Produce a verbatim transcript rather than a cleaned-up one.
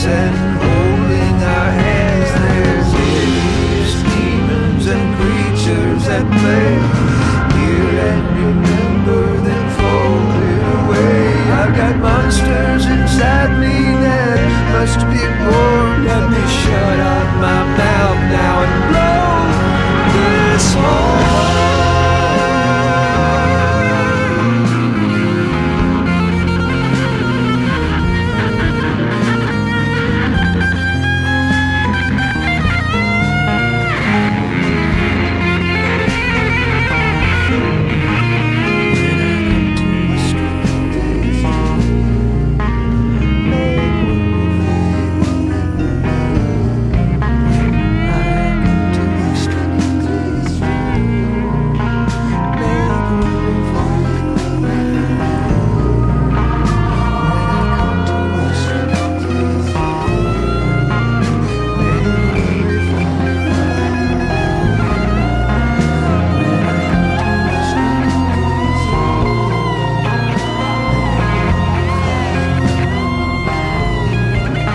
and holding our hands. There's hideous demons and creatures at play. Hear and remember, then fold it away. I've got monsters inside me that must be